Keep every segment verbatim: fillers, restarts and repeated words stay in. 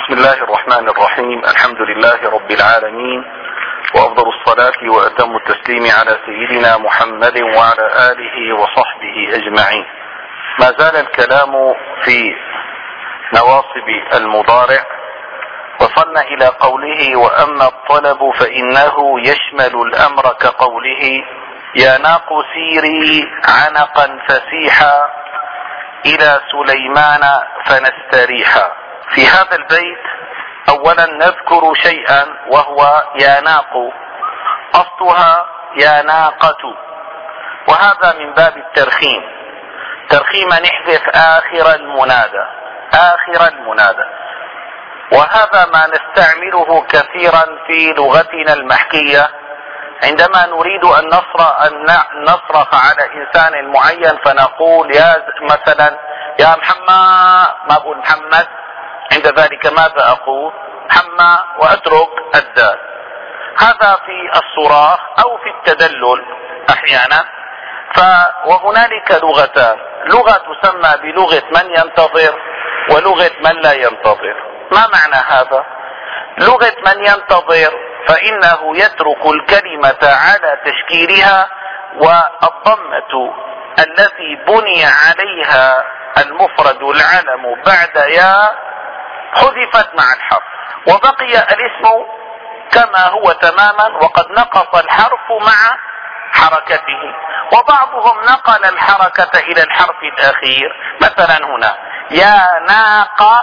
بسم الله الرحمن الرحيم. الحمد لله رب العالمين، وأفضل الصلاة وأتم التسليم على سيدنا محمد وعلى آله وصحبه أجمعين. ما زال الكلام في نواصب المضارع، وصلنا إلى قوله: وأما الطلب فإنه يشمل الأمر كقوله: يا ناق سيري عنقا فسيحا إلى سليمان فنستريحا. في هذا البيت أولا نذكر شيئا وهو يا ناق، أصلها يا ناقة، وهذا من باب الترخيم، ترخيم نحذف آخر المنادى، آخر المنادى، وهذا ما نستعمله كثيرا في لغتنا المحكية عندما نريد أن نصرخ على إنسان معين، فنقول يا مثلا يا محمد، ما أقول محمد، عند ذلك ماذا أقول؟ محمد، وأترك الدال. هذا في الصراخ أو في التدلل أحيانا. ف وهنالك لغتان، لغة تسمى بلغة من ينتظر ولغة من لا ينتظر. ما معنى هذا؟ لغة من ينتظر فإنه يترك الكلمة على تشكيلها، والضمة التي بني عليها المفرد العلم بعد يا حذفت مع الحرف، وبقي الاسم كما هو تماما، وقد نقص الحرف مع حركته، وبعضهم نقل الحركة إلى الحرف الأخير. مثلا هنا يا ناقة،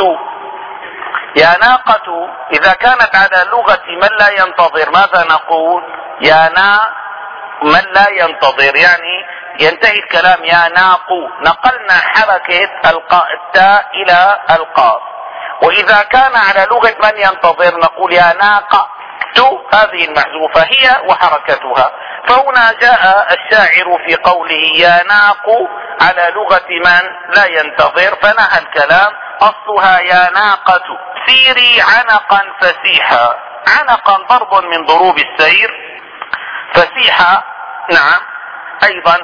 يا ناقة إذا كانت على لغة من لا ينتظر ماذا نقول؟ يا نا من لا ينتظر، يعني ينتهي الكلام يا ناق، نقلنا حركة التاء إلى القاف. وإذا كان على لغة من ينتظر نقول يا ناقة، هذه المحذوفة هي وحركتها. فهنا جاء الشاعر في قوله يا ناق على لغة من لا ينتظر، فنهى الكلام، أصلها يا ناقة سيري عنقا فسيحا. عنقا ضرب من ضروب السير، فسيحا نعم أيضا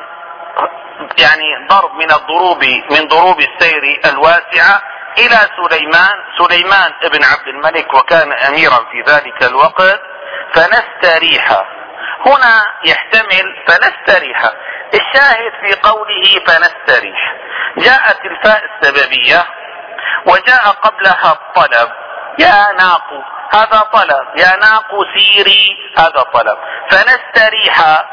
يعني ضرب من الضروب من ضروب السير الواسعة. إلى سليمان، سليمان ابن عبد الملك وكان أميرا في ذلك الوقت. فنستريح، هنا يحتمل فنستريح. الشاهد في قوله فنستريح جاءت الفاء السببية وجاء قبلها الطلب، يا ناق هذا طلب، يا ناق سيري هذا طلب. فنستريح،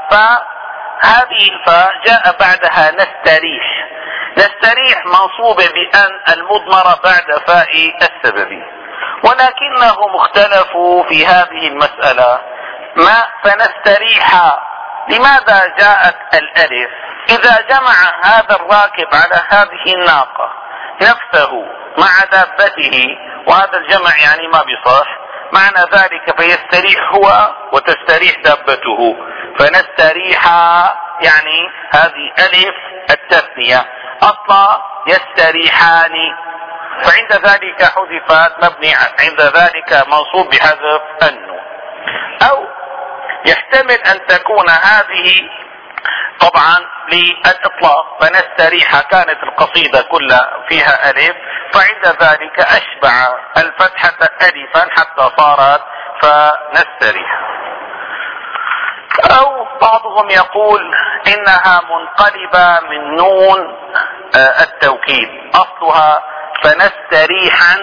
فهذه الفاء جاء بعدها نستريح. نستريح منصوبة بأن المضمرة بعد فاء السبب، ولكنهم اختلفوا في هذه المسألة. ما فنستريح لماذا جاءت الألف؟ إذا جمع هذا الراكب على هذه الناقة نفسه مع دابته، وهذا الجمع يعني ما بصح، معنى ذلك فيستريح هو وتستريح دابته. فنستريح يعني هذه ألف التثنية، أصلا يستريحان، فعند ذلك حذفت مبني، عند ذلك منصوب بحذف النون. أو يحتمل أن تكون هذه طبعا للإطلاق، فنستريح كانت القصيدة كلها فيها ألف، فعند ذلك أشبع الفتحة ألفا حتى صارت فنستريح. أو بعضهم يقول إنها منقلبة من نون التوكيد، أصلها فنستريحا،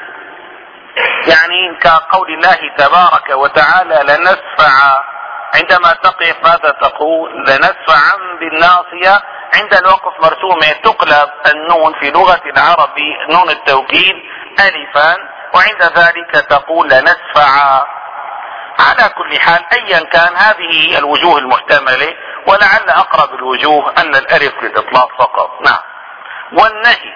يعني كقول الله تبارك وتعالى لنسفع، عندما تقف ماذا تقول؟ لنسفعا بالناصية. عند الوقف مرسومة تقلب النون في لغة العرب نون التوكيد ألفا، وعند ذلك تقول لنسفع. على كل حال أيا كان هذه الوجوه المحتملة، ولعل أقرب الوجوه أن الألف للإطلاق فقط. نعم. والنهي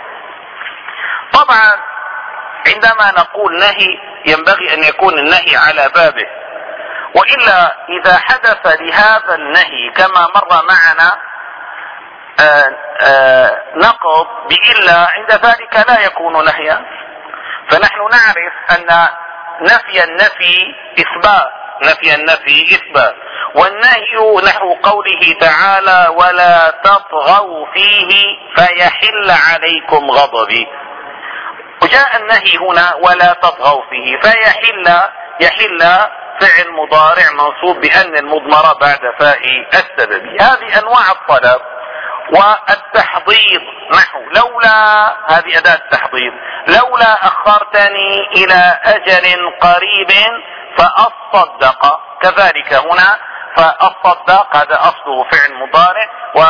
طبعا عندما نقول نهي ينبغي أن يكون النهي على بابه، وإلا إذا حدث لهذا النهي كما مر معنا آآ آآ نقض بإلا، عند ذلك لا يكون نهيا. فنحن نعرف أن نفي النفي إثبات، نفي النفي إثبات، والنهي نحو قوله تعالى ولا تطغوا فيه فيحل عليكم غضبي. وجاء النهي هنا ولا تطغوا فيه، فيحل يحل فعل مضارع منصوب بأن المضمرة بعد فاء السبب. هذه أنواع الطلب. والتحضيض نحو لولا، هذه أداة التحضيض، لولا أخرتني إلى أجل قريب فأصدق. كذلك هنا فأصدق هذا أصله فعل مضارع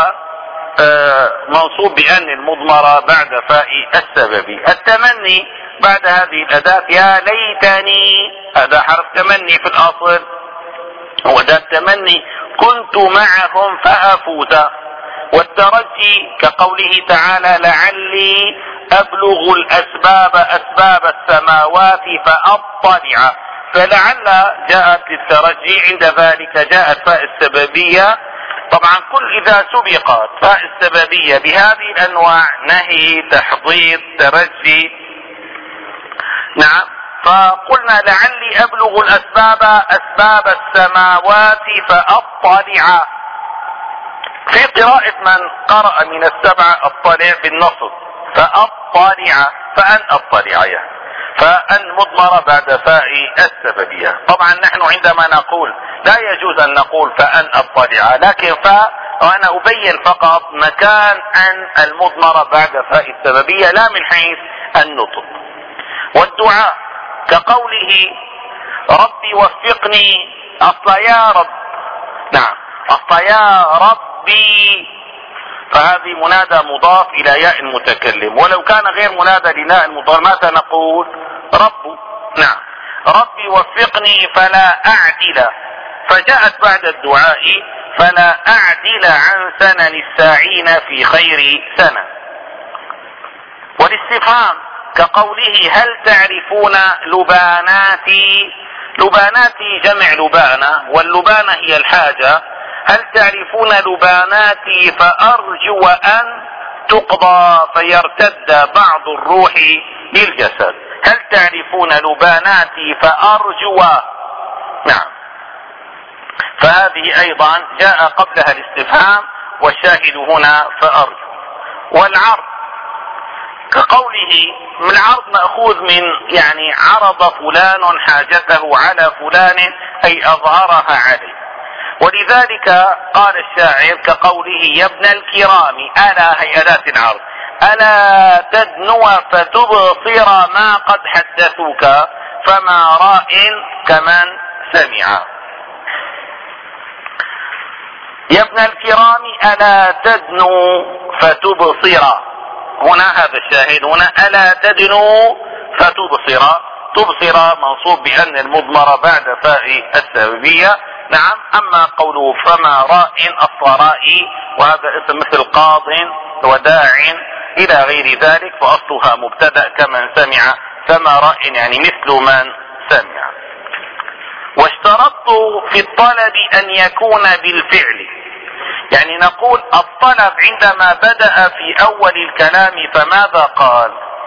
ومنصوب بأن المضمرة بعد فاء السبب. التمني بعد هذه الأداة يا ليتني، هذا حرف تمني في الأصل، هو أداة تمني كنت معهم فأفوز. والترجي كقوله تعالى لعلي أبلغ الأسباب أسباب السماوات فأطلع، فلعل جاءت للترجي، عند ذلك جاءت فاء السببية. طبعا كل إذا سبقت فاء السببية بهذه الأنواع نهي تحضيض ترجي. نعم، فقلنا لعلي أبلغ الأسباب أسباب السماوات فأطلع. في قراءة من قرأ من السبعة اطلع بالنصب فأطلع، فأن أطلع يعني فأن مضمرة بعد فاء السببية. طبعا نحن عندما نقول لا يجوز أن نقول فأن أطلع، لكن فاء وأنا أبين فقط مكان أن المضمرة بعد فاء السببية لا من حيث النطق. والدعاء كقوله ربي وفقني، أصل يا رب، نعم أصل يا ربي، فهذه منادى مضاف إلى ياء المتكلم، ولو كان غير منادى لناء المضاف ماذا نقول؟ رب. نعم، ربي وفقني فلا أعدل، فجاءت بعد الدعاء فلا أعدل عن سنن الساعين في خير سنة. والاستفهام كقوله هل تعرفون لباناتي، لباناتي جمع لبانة، واللبانة هي الحاجة. هل تعرفون لباناتي فأرجو أن تقضى فيرتد بعض الروح للجسد. هل تعرفون لباناتي فأرجو، نعم، فهذه أيضا جاء قبلها الاستفهام، والشاهد هنا فأرجو. والعرض كقوله العرض مأخوذ من يعني عرض فلان حاجته على فلان أي أظهرها عليه. ولذلك قال الشاعر كقوله يا ابن الكرام ألا، هي أداة العرض، ألا تدنو فتبصر ما قد حدثوك فما راء كمن سمع. يا ابن الكرام ألا تدنو فتبصر، هنا هذا الشاهد هنا ألا تدنو فتبصر، تبصر منصوب بأن المضمرة بعد فاء السببية. نعم، أما قوله فما راء الصرائي، وهذا اسم مثل قاض وداع إلى غير ذلك، فأصلها مبتدأ كمن سمع، فما راء يعني مثل من سمع. واشترطت في الطلب أن يكون بالفعل، يعني نقول الطلب عندما بدأ في أول الكلام فماذا قال؟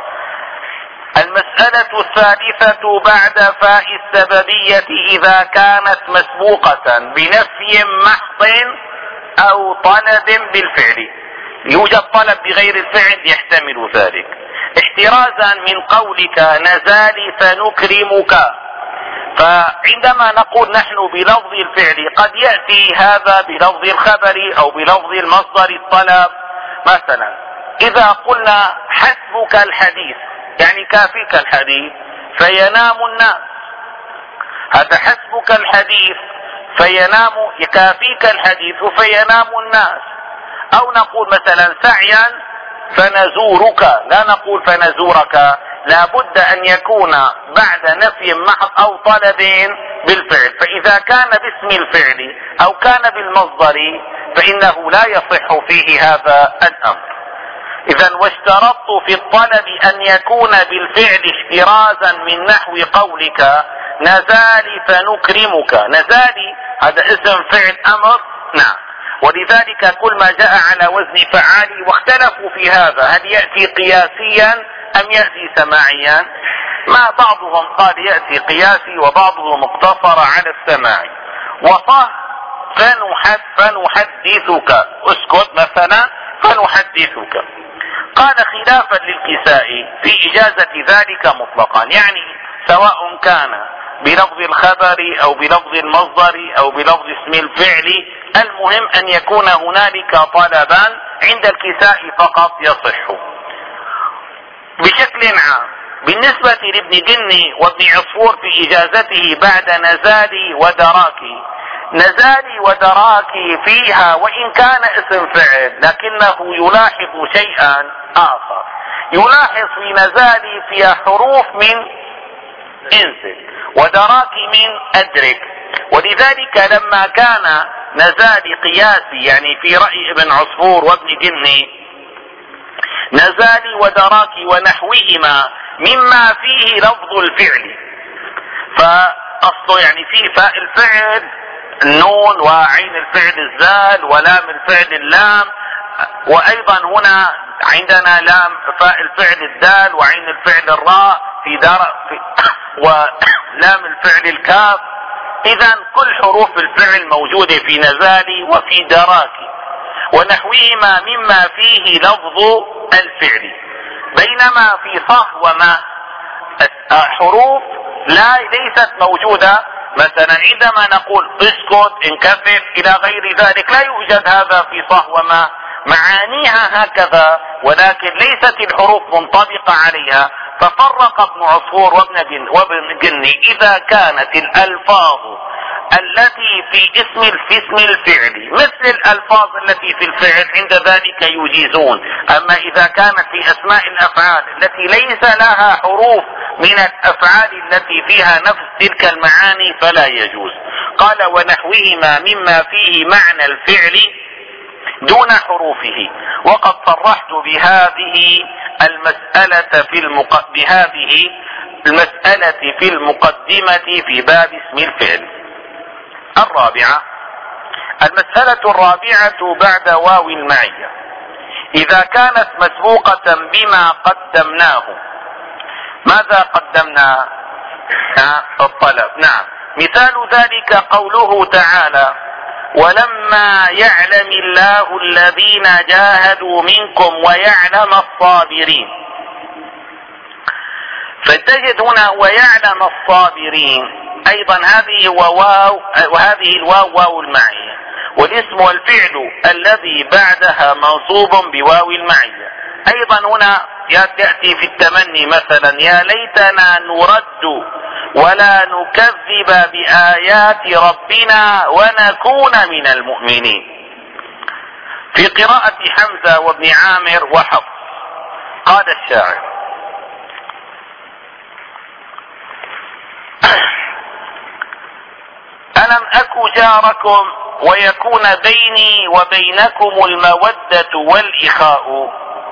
المسألة الثالثة بعد فاء السببية إذا كانت مسبوقة بنفي محض أو طلب بالفعل. يوجد طلب بغير الفعل يحتمل ذلك، احترازا من قولك نزالي فنكرمك. فعندما نقول نحن بلفظ الفعل قد يأتي هذا بلفظ الخبر أو بلفظ المصدر الطلب. مثلا إذا قلنا حسبك الحديث يعني كافيك الحديث فينام الناس، هذا حسبك الحديث فينام، يكافيك الحديث فينام الناس. أو نقول مثلا سعيا فنزورك، لا نقول فنزورك، لا بد أن يكون بعد نفي محض أو طلب بالفعل. فإذا كان باسم الفعل أو كان بالمصدر فإنه لا يصح فيه هذا الأمر. إذا واشترطت في الطلب أن يكون بالفعل احترازا من نحو قولك نزالي فنكرمك. نزالي هذا اسم فعل أمر، نعم، ولذلك كل ما جاء على وزن فعالي، واختلفوا في هذا هل يأتي قياسيا أم يأتي سماعيا. ما بعضهم قال يأتي قياسي وبعضهم اقتصر على السماع. وصه فنحد فنحدثك، اسكت مثلا فنحدثك. قال خلافا للكسائي في إجازة ذلك مطلقا، يعني سواء كان بلفظ الخبر أو بلفظ المصدر أو بلفظ اسم الفعل، المهم أن يكون هنالك طلبا عند الكسائي فقط يصح. بشكل عام بالنسبة لابن جني وابن عصفور في إجازته بعد نزالي ودراكي، نزالي ودراكي فيها وإن كان اسم فعل لكنه يلاحظ شيئا آخر، يلاحظ في نزالي فيها حروف من انزل ودراكي من أدرك، ولذلك لما كان نزالي قياسي يعني في رأي ابن عصفور وابن جني نزالي ودراكي ونحوهما مما فيه لفظ الفعل، فأصله يعني فيه فاء الفعل النون وعين الفعل الزال ولام الفعل اللام، وأيضا هنا عندنا لام فاء الفعل الدال وعين الفعل الراء في دار في ولام الفعل الكاف. إذا كل حروف الفعل موجودة في نزالي وفي دراكي ونحوهما مما فيه لفظ الفعل، بينما في صهوما حروف لا ليست موجودة، مثلا عندما نقول اسكت انكفف إلى غير ذلك لا يوجد هذا في صهوما، معانيها هكذا ولكن ليست الحروف منطبقة عليها. ففرق ابن عصفور وابن جني إذا كانت الألفاظ التي في اسم في اسم الفعل مثل الألفاظ التي في الفعل عند ذلك يجيزون، أما إذا كانت في أسماء الأفعال التي ليس لها حروف من الأفعال التي فيها نفس تلك المعاني فلا يجوز. قال ونحوهما مما فيه معنى الفعل دون حروفه، وقد صرحت بهذه المسألة في المق... بهذه المسألة في المقدمة في باب اسم الفعل. الرابعة، المسألة الرابعة بعد واو المعية إذا كانت مسبوقة بما قدمناه. ماذا قدمنا؟ الطلب. نعم، مثال ذلك قوله تعالى ولما يعلم الله الذين جاهدوا منكم ويعلم الصابرين، فتجد هنا ويعلم الصابرين أيضا هذه واو، وهذه الواو واو المعية، والاسم والفعل الذي بعدها منصوب بواو المعية. أيضا هنا يأتي في التمني مثلا يا ليتنا نرد ولا نكذب بآيات ربنا ونكون من المؤمنين. في قراءة حمزة وابن عامر وحفص قال الشاعر ألم أك جاركم ويكون بيني وبينكم المودة والإخاء.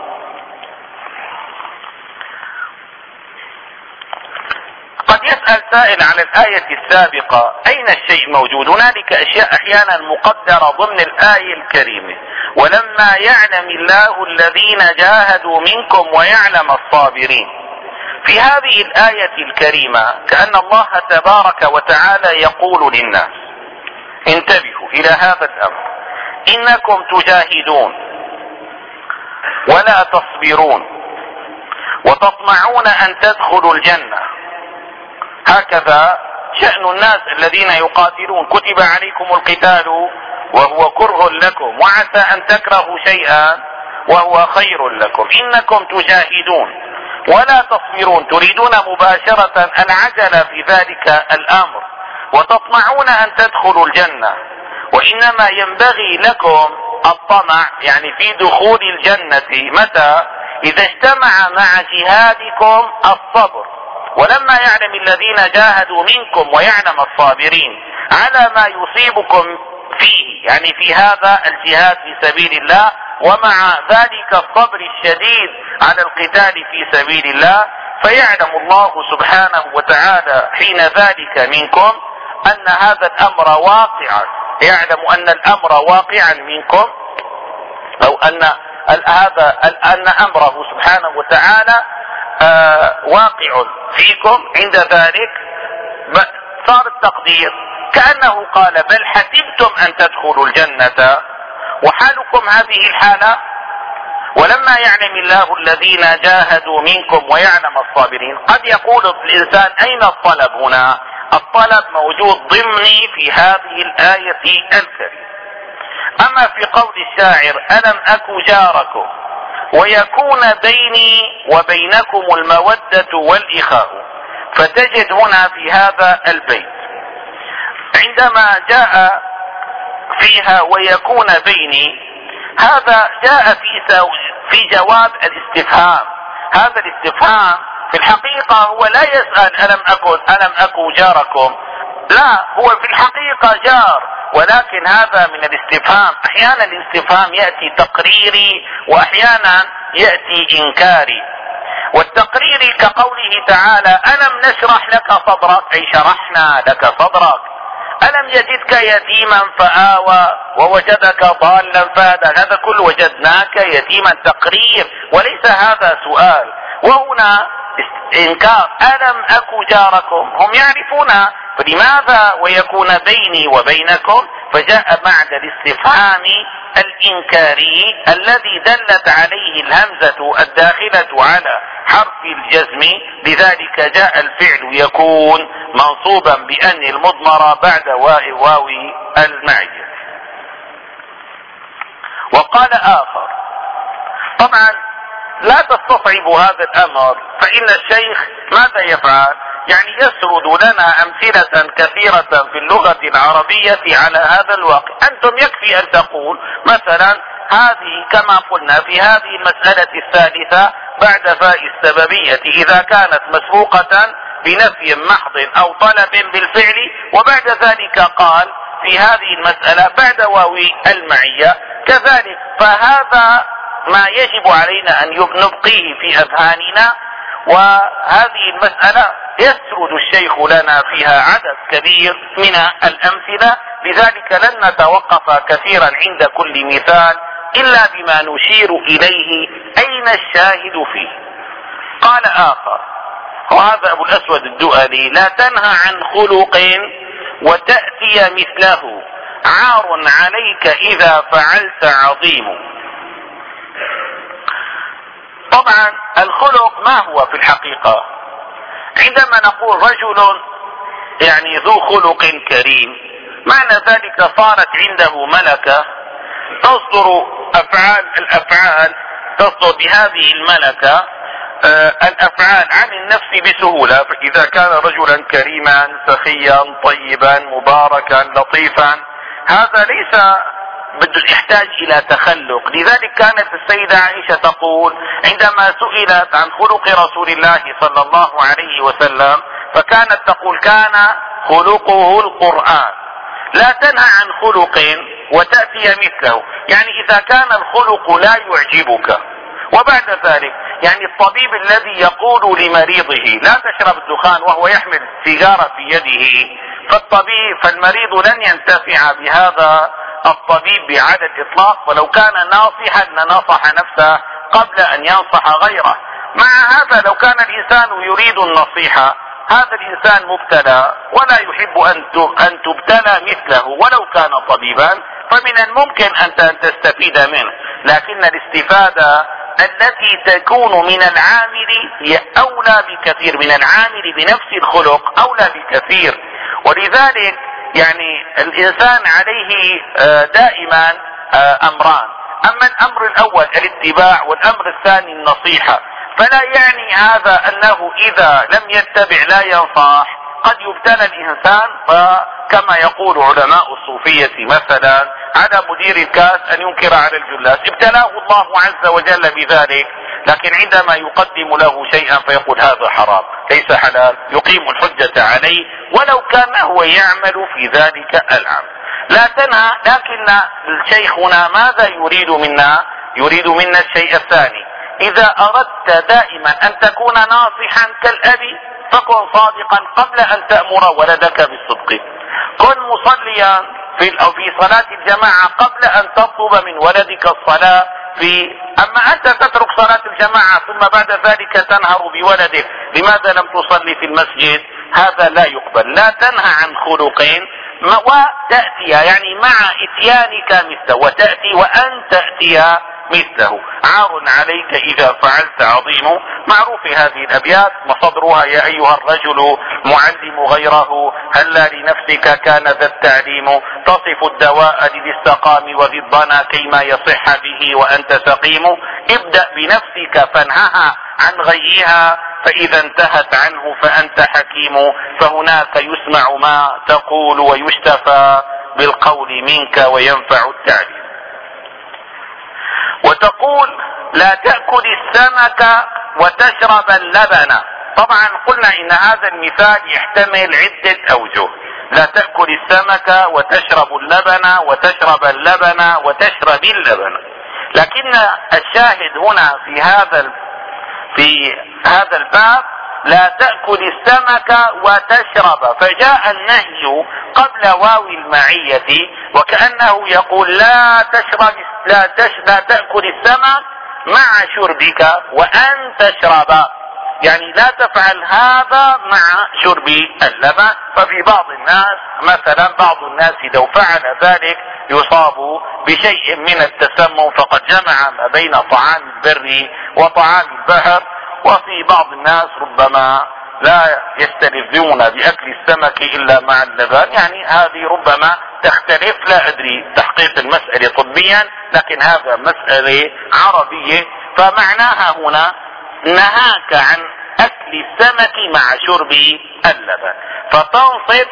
قد يسأل سائل على الآية السابقة أين الشيء موجود؟ هنالك أشياء أحيانا مقدرة ضمن الآية الكريمة ولما يعلم الله الذين جاهدوا منكم ويعلم الصابرين. في هذه الآية الكريمة كأن الله تبارك وتعالى يقول للناس انتبهوا إلى هذا الأمر، إنكم تجاهدون ولا تصبرون وتطمعون أن تدخلوا الجنة، هكذا شأن الناس الذين يقاتلون، كتب عليكم القتال وهو كره لكم وعسى أن تكرهوا شيئا وهو خير لكم، إنكم تجاهدون ولا تصبرون تريدون مباشرة العجلة في ذلك الأمر، وتطمعون أن تدخلوا الجنة، وإنما ينبغي لكم الطمع يعني في دخول الجنة متى؟ إذا اجتمع مع جهادكم الصبر. ولما يعلم الذين جاهدوا منكم ويعلم الصابرين على ما يصيبكم فيه يعني في هذا الجهاد في سبيل الله، ومع ذلك الصبر الشديد على القتال في سبيل الله، فيعلم الله سبحانه وتعالى حين ذلك منكم أن هذا الأمر واقعا، يعلم أن الأمر واقعا منكم، أو أن هذا أن أمره سبحانه وتعالى آه واقع فيكم. عند ذلك صار التقدير كأنه قال بل حسبتم أن تدخلوا الجنة وحالكم هذه الحالة، ولما يعلم الله الذين جاهدوا منكم ويعلم الصابرين. قد يقول الإنسان أين الطلب هنا؟ الطلب موجود ضمني في هذه الآية الكريمة. أما في قول الشاعر ألم أكو جاركم ويكون بيني وبينكم المودة والإخاء، فتجد هنا في هذا البيت عندما جاء فيها ويكون بيني، هذا جاء في في جواب الاستفهام. هذا الاستفهام في الحقيقة هو لا يسأل ألم أكن ألم أكو جاركم، لا، هو في الحقيقة جار، ولكن هذا من الاستفهام. أحيانا الاستفهام يأتي تقريري وأحيانا يأتي إنكاري. والتقريري كقوله تعالى ألم نشرح لك صدرك، أي شرحنا لك صدرك. ألم يجدك يتيما فآوى ووجدك ضالا فهدى، هذا كله وجدناك يتيما، تقرير وليس هذا سؤال. وهنا إنكار، ألم أكو جاركم، هم يعرفون، فلماذا ويكون بيني وبينكم؟ فجاء بعد الاستفهام الإنكاري الذي دلت عليه الهمزة الداخلة على حرف الجزم، لذلك جاء الفعل يكون منصوبا بأن المضمرة بعد واو واو المعية. وقال آخر، طبعا لا تستصعب هذا الأمر، فإن الشيخ ماذا يفعل؟ يعني يسرد لنا أمثلة كثيرة في اللغة العربية على هذا الواقع. أنتم يكفي أن تقول مثلا هذه كما قلنا في هذه المسألة الثالثة بعد فاء السببية إذا كانت مسبوقة بنفي محض أو طلب بالفعل، وبعد ذلك قال في هذه المسألة بعد واو المعية كذلك. فهذا ما يجب علينا أن نبقيه في أذهاننا، وهذه المسألة يسرد الشيخ لنا فيها عدد كبير من الأمثلة، لذلك لن نتوقف كثيرا عند كل مثال إلا بما نشير إليه أين الشاهد فيه. قال آخر، وهذا أبو الأسود الدؤلي، لا تنهى عن خلق وتأتي مثله، عار عليك إذا فعلت عظيم. طبعا الخلق ما هو في الحقيقة؟ عندما نقول رجل يعني ذو خلق كريم، معنى ذلك صارت عنده ملكة تصدر أفعال الأفعال تصدر بهذه الملكة آه الأفعال عن النفس بسهولة. فإذا كان رجلا كريما سخيا طيبا مباركا لطيفا، هذا ليس بده يحتاج إلى تخلق. لذلك كانت السيدة عائشة تقول عندما سئلت عن خلق رسول الله صلى الله عليه وسلم، فكانت تقول كان خلقه القرآن. لا تنهى عن خلق وتأتي مثله، يعني إذا كان الخلق لا يعجبك. وبعد ذلك يعني الطبيب الذي يقول لمريضه لا تشرب الدخان وهو يحمل سيجارة في يده، فالطبيب فالمريض لن ينتفع بهذا الطبيب على الإطلاق، ولو كان ناصحا لنصح نفسه قبل أن ينصح غيره. مع هذا لو كان الإنسان يريد النصيحة، هذا الإنسان مبتلى ولا يحب أن تبتلى مثله ولو كان طبيبا، فمن الممكن أن تستفيد منه. لكن الاستفادة التي تكون من العامل هي أولى بكثير من العامل بنفس الخلق، أولى بكثير. ولذلك يعني الإنسان عليه دائما أمران، أما الأمر الأول الاتباع، والأمر الثاني النصيحة. فلا يعني هذا أنه إذا لم يتبع لا ينصح. قد يبتلى الإنسان، فكما يقول علماء الصوفية مثلا على مدير الكاس أن ينكر على الجلاس، ابتلاه الله عز وجل بذلك، لكن عندما يقدم له شيئا فيقول هذا حرام ليس حلال، يقيم الحجة عليه ولو كان هو يعمل في ذلك العمل. لا تنهى، لكن الشيخ هنا ماذا يريد منا؟ يريد منا الشيء الثاني. إذا أردت دائما أن تكون ناصحا كالأب فكن صادقا قبل أن تأمر ولدك بالصدق. كن مصليا في أو في صلاة الجماعة قبل أن تطلب من ولدك الصلاة في. أما أنت تترك صلاة الجماعة ثم بعد ذلك تنهر بولدك لماذا لم تصلي في المسجد، هذا لا يقبل. لا تنهى عن خلق وتأتي يعني مع اتيانك مثله، وتأتي وأن تأتي مثله. عار عليك إذا فعلت عظيم. معروف هذه الأبيات، مصدرها يا أيها الرجل معلم غيره هلا لنفسك كان ذا التعليم، تصف الدواء لذي السقام وذي الضنا كيما يصح به وأنت سقيم، ابدأ بنفسك فانهها عن غيها فإذا انتهت عنه فأنت حكيم، فهناك يسمع ما تقول ويشتفى بالقول منك وينفع التعليم. وتقول لا تأكل السمك وتشرب اللبن. طبعا قلنا إن هذا المثال يحتمل عدة أوجه، لا تأكل السمك وتشرب اللبن وتشرب اللبن وتشرب اللبن، لكن الشاهد هنا في هذا في هذا الباب لا تأكل السمك وتشرب، فجاء النهي قبل واو المعية وكأنه يقول لا تشرب لا, تش لا تأكل السمك مع شربك وأن تشرب، يعني لا تفعل هذا مع شرب اللبن. ففي بعض الناس مثلا بعض الناس لو فعل ذلك يصاب بشيء من التسمم، فقد جمع ما بين طعام البر وطعام البحر. وفي بعض الناس ربما لا يستلذون بأكل السمك إلا مع اللبن، يعني هذه ربما تختلف، لا أدري تحقيق المسألة طبيا، لكن هذا مسألة عربية. فمعناها هنا نهاك عن أكل السمك مع شرب اللبن، فتنصب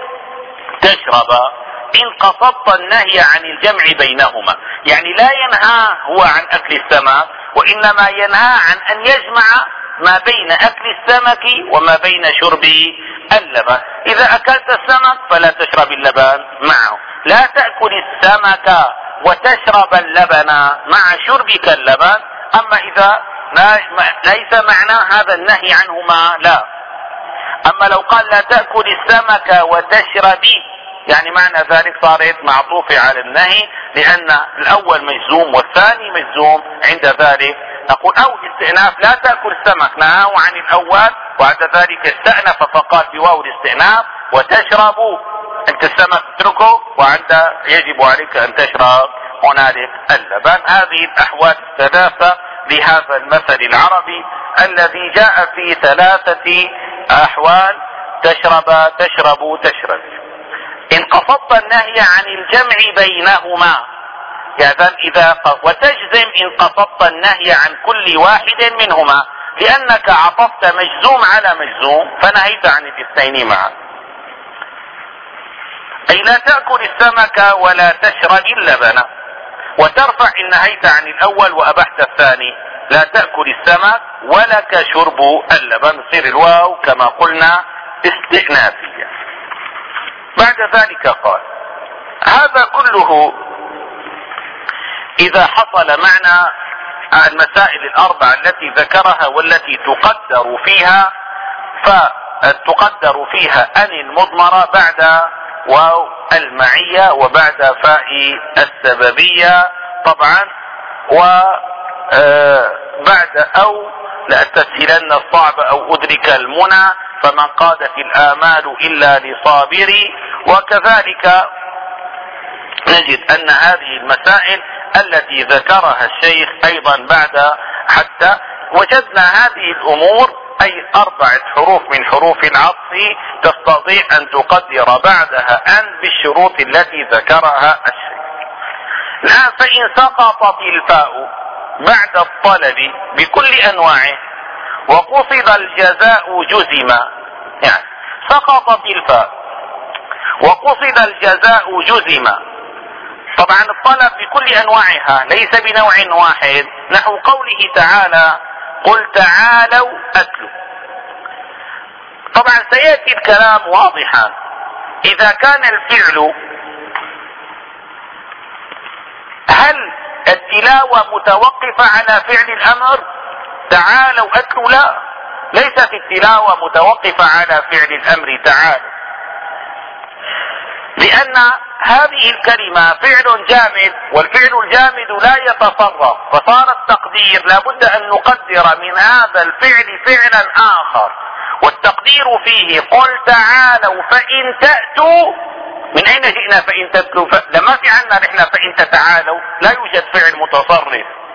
تشرب إن قصدت النهي عن الجمع بينهما، يعني لا ينهى هو عن أكل السمك وإنما ينهى عن أن يجمع ما بين أكل السمك وما بين شرب اللبن. إذا أكلت السمك فلا تشرب اللبن معه، لا تأكل السمك وتشرب اللبن مع شربك اللبن. أما إذا لا ليس معنى هذا النهي عنهما لا. أما لو قال لا تأكل السمك وتشربي، يعني معنى ذلك صارت معطوفة على النهي، لأن الأول مجزوم والثاني مجزوم، عند ذلك نقول أو استئناف لا تأكل السمك نهاه عن الأول وبعد ذلك استأنف فقال بواو الاستئناف وتشربوا، أنت السمك تتركه وعند يجب عليك أن تشرب هنالك اللبن. هذه الأحوال الثلاثة لهذا المثل العربي الذي جاء في ثلاثة أحوال: تشرب تشرب تشرب. إن قصدت النهي عن الجمع بينهما، يعني إذا وتجزم إن قصدت النهي عن كل واحد منهما، لأنك عطفت مجزوم على مجزوم فنهيت عن الاثنين معا. أي لا تأكل السمك ولا تشرب اللبن، وترفع إن نهيت عن الأول وأبحت الثاني، لا تأكل السمك ولك شرب اللبن، تصير الواو كما قلنا استئنافية. بعد ذلك قال: هذا كله إذا حصل معنى المسائل الأربعة التي ذكرها والتي تقدر فيها، فتقدر فيها أن المضمرة بعد واو المعية وبعد فاء السببية طبعا، وبعد أو لأستسهلن الصعب أو أدرك المنى فمن قادت الآمال إلا لصابري. وكذلك نجد أن هذه المسائل التي ذكرها الشيخ أيضا بعد حتى وجدنا هذه الأمور أي أربعة حروف من حروف العطف تستطيع أن تقدر بعدها أن بالشروط التي ذكرها الشيخ. الآن فإن سقطت الفاء بعد الطلب بكل أنواعه وقصد الجزاء جزم، يعني سقطت الفاء وقصد الجزاء جزم. طبعا الطلب بكل أنواعها ليس بنوع واحد، نحو قوله تعالى: قل تعالوا أتلوا. طبعا سيأتي الكلام واضحا، إذا كان الفعل هل التلاوة متوقفة على فعل الأمر؟ تعالوا أتلوا لا، ليست التلاوة متوقفة على فعل الأمر تعالوا، لأن هذه الكلمة فعل جامد، والفعل الجامد لا يتصرف، فصار التقدير لابد أن نقدر من هذا الفعل فعلا آخر، والتقدير فيه قل تعالوا فإن تأتوا. من أين جئنا فإن تأتوا؟ لما في عنا نحن فإن تتعالوا، لا يوجد فعل متصرف،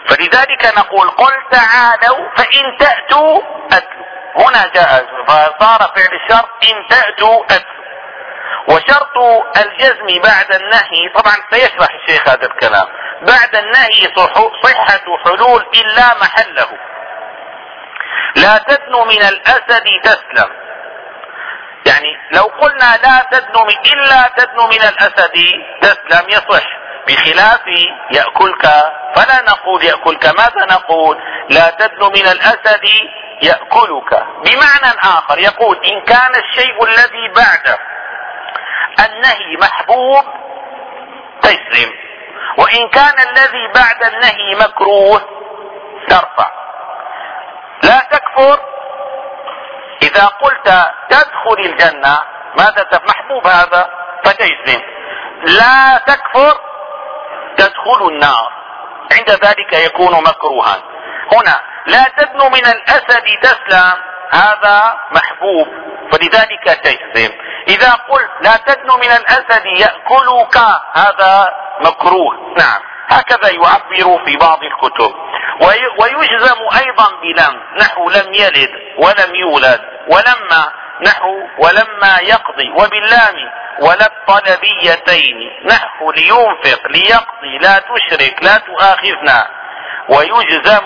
فلذلك نقول قل تعالوا فإن تأتوا أتوا. هنا جاء فصار فعل الشرط إن تأتوا أتوا. وشرط الجزم بعد النهي، طبعا سيشرح الشيخ هذا الكلام، بعد النهي صحة حلول إلا محله. لا تدن من الأسد تسلم، يعني لو قلنا لا تدن إلا تدن من الأسد تسلم يصح، بخلاف يأكلك فلا نقول يأكلك، ماذا نقول؟ لا تدن من الأسد يأكلك. بمعنى آخر يقول إن كان الشيء الذي بعد النهي محبوب تجزم، وإن كان الذي بعد النهي مكروه ترفع. لا تكفر، إذا قلت تدخل الجنة ماذا محبوب هذا فتجزم. لا تكفر تدخل النار، عند ذلك يكون مكروها. هنا لا تدن من الأسد تسلم هذا محبوب فلذلك تجزم. إذا قلت لا تدن من الأسد يأكلك هذا مكروه. نعم، هكذا يعبر في بعض الكتب. ويجزم أيضا بلم، نحو لم يلد ولم يولد، ولما نحو ولما يقضي، وباللام ولا الطلبيتين نحو لينفق ليقضي لا تشرك لا تؤاخذنا. ويجزم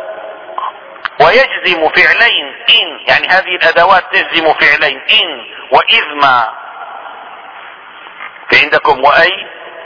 ويجزم فعلين إن، يعني هذه الأدوات تجزم فعلين إن وإذ ما. في عندكم وأي،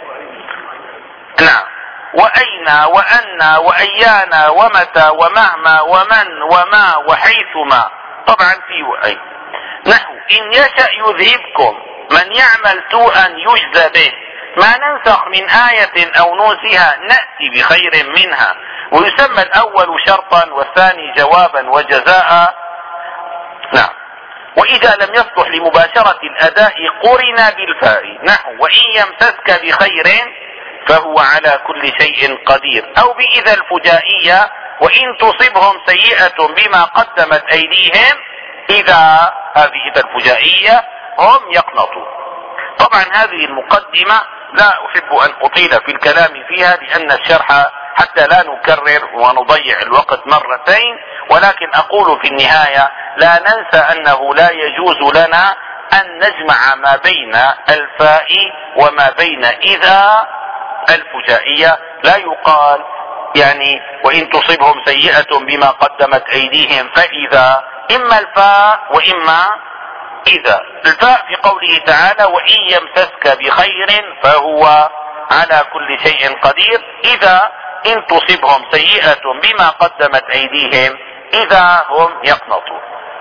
نعم، وأين وأن وأيانا ومتى ومهما ومن وما وحيثما، طبعا في وأي. نحو إن يشأ يذهبكم من يعمل سوءا يجزى به، ما ننسخ من آية أو ننسها نأتي بخير منها. ويسمى الأول شرطا والثاني جوابا وجزاء. نعم. وإذا لم يصلح لمباشرة الأداء قرن بالفاء، نحو وإن يمسسك بخير فهو على كل شيء قدير. أو بإذا الفجائية وإن تصبهم سيئة بما قدمت أيديهم، إذا هذه إذا الفجائية هم يقنطوا. طبعا هذه المقدمة لا أحب أن أطيل في الكلام فيها لأن الشرح حتى لا نكرر ونضيع الوقت مرتين، ولكن أقول في النهاية لا ننسى أنه لا يجوز لنا أن نجمع ما بين الفاء وما بين إذا الفجائية. لا يقال يعني وإن تصبهم سيئة بما قدمت أيديهم فإذا، إما الفاء وإما إذا. الفاء في قوله تعالى وإن يمسسك بخير فهو على كل شيء قدير. إذا إن تصبهم سيئة بما قدمت أيديهم إذا هم يقنطون.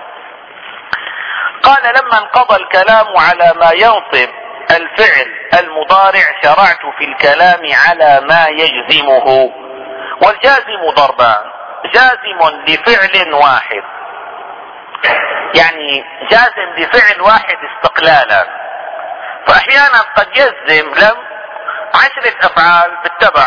قال لما انقضى الكلام على ما ينصب الفعل المضارع شرعت في الكلام على ما يجزمه. والجازم ضربان، جازم لفعل واحد، يعني جازم لفعل واحد استقلالا، فأحيانا قد يجزم لم عشرة أفعال بالتبع.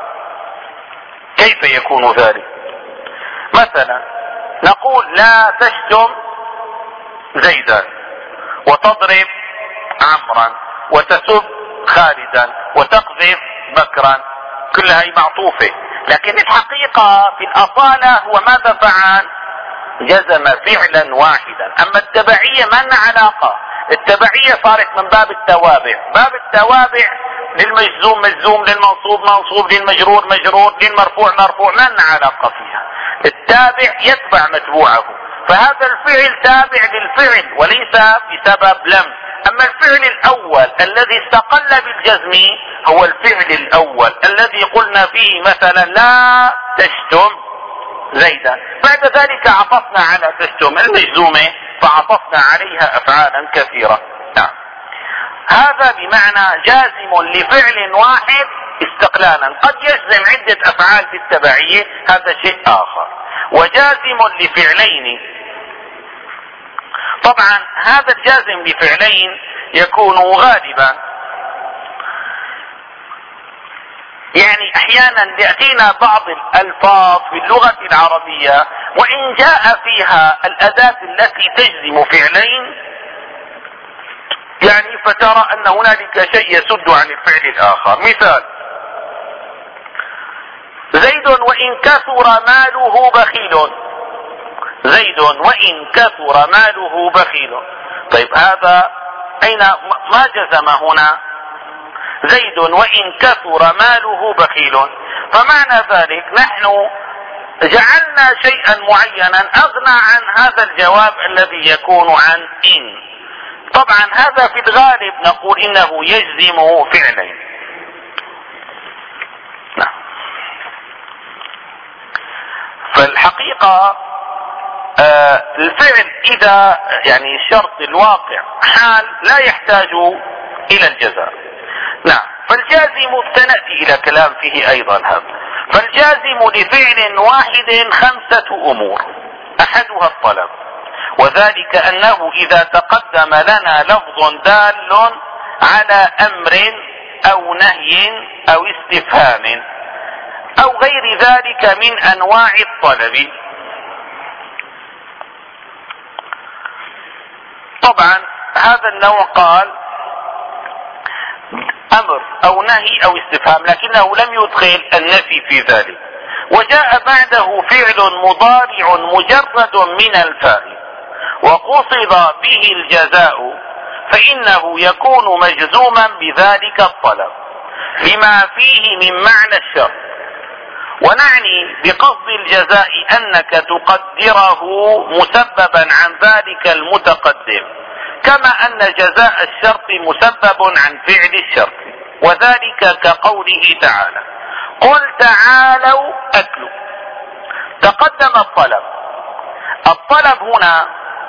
كيف يكون ذلك؟ مثلا نقول لا تشتم زيدا وتضرب عمرا وتسب خالدا وتقذف بكرا، كلها معطوفة، لكن الحقيقة في الأصالة هو ماذا فعل؟ جزم فعلا واحدا. أما التبعية ما لنا علاقة، التبعية صارت من باب التوابع، باب التوابع للمجزوم مجزوم، للمنصوب منصوب، للمجرور مجرور، للمرفوع مرفوع، ما لنا علاقة فيها. التابع يتبع متبوعه، فهذا الفعل تابع للفعل وليس بسبب لم. أما الفعل الأول الذي استقل بالجزم هو الفعل الأول الذي قلنا فيه مثلا لا تشتم زيدا، بعد ذلك عطفنا على تشتم المجزومة فعطفنا عليها أفعالا كثيرة. نعم. هذا بمعنى جازم لفعل واحد استقلالا، قد يجزم عدة أفعال بالتبعية، هذا شيء آخر. وجازم لفعلين، طبعا هذا الجازم لفعلين يكون غالبا، يعني احيانا يأتينا بعض الالفاظ في اللغة العربية وان جاء فيها الاداة التي تجزم فعلين، يعني فترى ان هنالك شيء يسد عن الفعل الاخر. مثال زيد زيد وإن كثر ماله بخيل. زيد وإن كثر ماله بخيل. طيب هذا أين ما جزم هنا؟ زيد وإن كثر ماله بخيل. فمعنى ذلك نحن جعلنا شيئا معينا أغنى عن هذا الجواب الذي يكون عن إن. طبعا هذا في الغالب نقول إنه يجزم فعلين. نعم. فالحقيقة آه الفعل إذا يعني الشرط الواقع حال لا يحتاج إلى الجزاء. نعم. فالجازم سنأتي إلى كلام فيه أيضا هذا. فالجازم لفعل واحد خمسة أمور. أحدها الطلب، وذلك أنه إذا تقدم لنا لفظ دال على أمر أو نهي أو استفهام أو غير ذلك من أنواع الطلب. طبعا هذا النوع قال أمر أو نهي أو استفهام، لكنه لم يدخل النفي في ذلك. وجاء بعده فعل مضارع مجرد من الفاء وقصد به الجزاء، فإنه يكون مجزوما بذلك الطلب لما فيه من معنى الشرط. ونعني بقصد الجزاء أنك تقدره مسببا عن ذلك المتقدم، كما أن جزاء الشرط مسبب عن فعل الشرط، وذلك كقوله تعالى قل تعالوا أتلوا. تقدم الطلب. الطلب هنا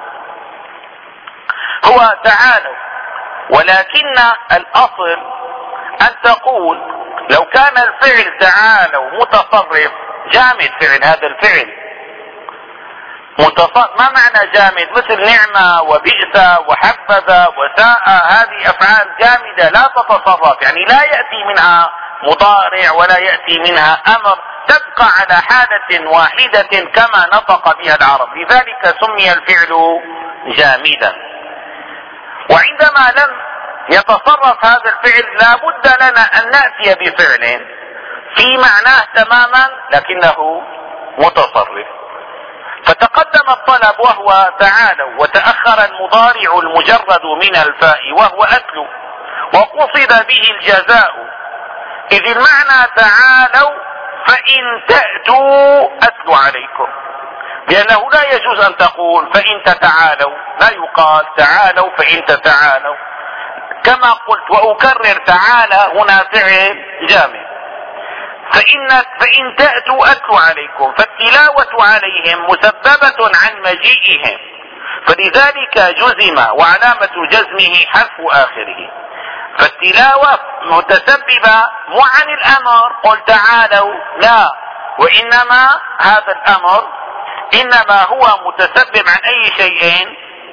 هو تعالوا، ولكن الأصل أن تقول لو كان الفعل تعالوا متصرف جامد، فعل هذا الفعل متصرف. ما معنى جامد؟ مثل نعمة وبئس وحبذا وساء، هذه أفعال جامدة لا تتصرف، يعني لا يأتي منها مضارع ولا يأتي منها أمر، تبقى على حالة واحدة كما نطق بها العرب، لذلك سمي الفعل جامدا. وعندما لم يتصرف هذا الفعل لا بد لنا أن نأتي بفعل في معناه تماما لكنه متصرف. فتقدم الطلب وهو تعالوا، وتأخر المضارع المجرد من الفاء وهو أتلو، وقصد به الجزاء، إذ المعنى تعالوا فإن تأتوا أتلو عليكم، لأنه لا يجوز أن تقول فإن تتعالوا، لا يقال تعالوا فإن تتعالوا. كما قلت وأكرر تعالى هنا فعل جامد. فإن, فإن تأتوا أتلو عليكم، فالتلاوة عليهم مسببة عن مجيئهم، فلذلك جزم وعلامة جزمه حذف آخره. فالتلاوة متسببة مو عن الأمر قل تعالوا، لا، وإنما هذا الأمر إنما هو متسبب عن أي شيء؟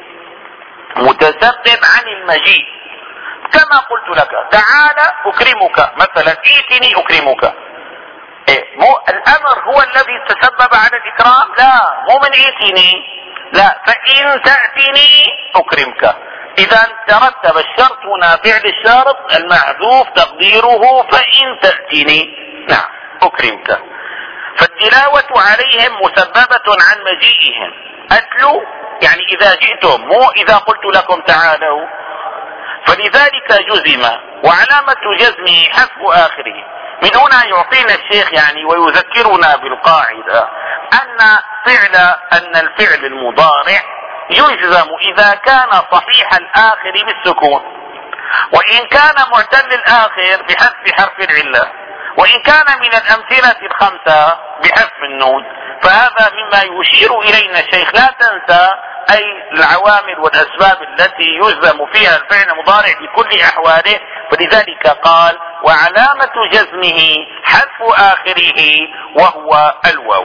متسبب عن المجيء. كما قلت لك تعالى أكرمك مثلا، ائتني أكرمك. إيه؟ مو الأمر هو الذي تسبب على الإكرام؟ لا، مو من ائتني، لا، فإن تأتني أكرمك. إذا ترتب الشرط هنا فعل الشرط المحذوف تقديره فإن تأتني، نعم أكرمك. فالتلاوة عليهم مسببة عن مجيئهم. أتلو يعني إذا جئتم، مو إذا قلت لكم تعالوا. فلذلك جزم وعلامة جزمه حذف آخره. من هنا يعطينا الشيخ يعني ويذكرنا بالقاعدة أن فعل أن الفعل المضارع يجزم إذا كان صحيح الآخر بالسكون، وإن كان معتل الآخر بحذف حرف العلة، وإن كان من الأمثلة الخمسة بحذف النون. فهذا مما يشير إلينا الشيخ. لا تنسى أي العوامل والأسباب التي يجزم فيها الفعل المضارع بكل أحواله. فلذلك قال وعلامة جزمه حذف آخره وهو الواو.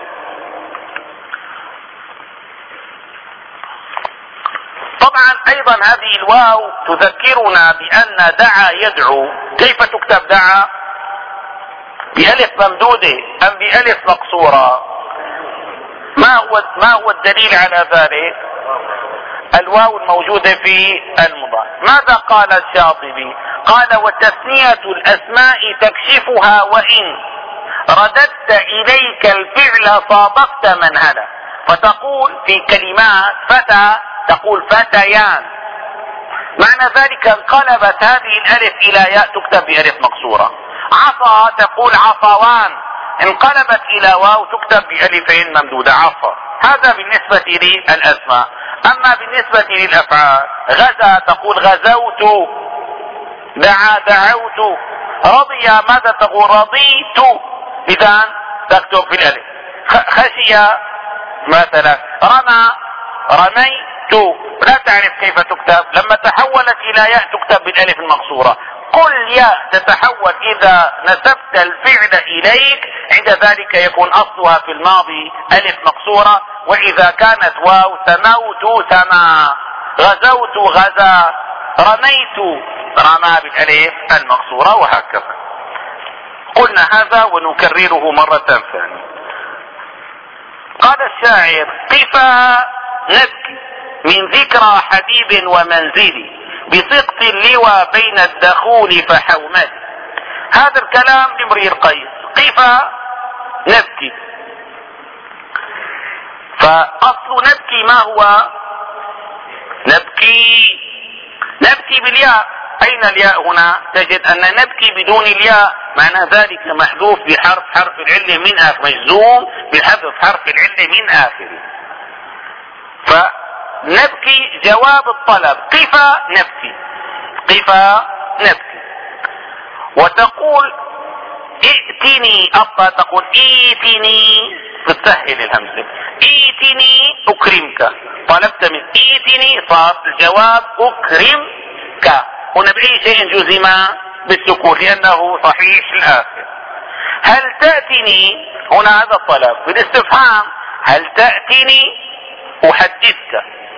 طبعا أيضا هذه الواو تذكرنا بأن دعا يدعو. كيف تكتب دعا؟ بألف ممدودة أم بألف مقصورة؟ ما هو ما هو الدليل على ذلك؟ الواو الموجودة في المضارع. ماذا قال الشاطبي؟ قال وتثنية الأسماء تكشفها وإن رددت إليك الفعل صادفت من هدى. فتقول في كلمات فتى تقول فتيان، معنى ذلك انقلبت هذه الألف إلى ياء تكتب بألف مقصورة. عصا تقول عصوان، انقلبت إلى واو تكتب بألفين ممدودة عصا. هذا بالنسبة للأسماء. أما بالنسبة للأفعال، غزا تقول غزوت، دعا دعوت، رضي ماذا تقول رضيت، إذا تكتب في الألف. خشي مثلا رمى رميت، لا تعرف كيف تكتب، لما تحولت إلى ياء تكتب بالألف المقصورة. كل ياء تتحول إذا نسبت الفعل إليك، عند ذلك يكون أصلها في الماضي ألف مقصورة، وإذا كانت واو سموت سما، غزوت غزا، رميت رمى بالألف المقصورة، وهكذا. قلنا هذا ونكرره مرة ثانية. قال الشاعر قفا نبكي من ذكرى حبيب ومنزلي بسقط اللوى بين الدخول فحومل. هذا الكلام لامرئ القيس. قفا نبكي، فأصل نبكي ما هو؟ نبكي نبكي بالياء. أين الياء هنا؟ تجد أن نبكي بدون الياء، معنى ذلك محذوف بحرف حرف العلة من آخر، مجزوم بحذف حرف العلة من آخره. فنبكي جواب الطلب، قفا نبكي، قفا نبكي. وتقول ائتني، أبقى تقول ائتني، تسهل الهمزة، ائتني أكرمك، طلبت من ائتني، صار الجواب أكرمك. هنا بأي شيء جزم؟ بالسكون لأنه صحيح الآخر. هل تأتني، هنا هذا الطلب بالاستفهام، هل تأتني أحدثك.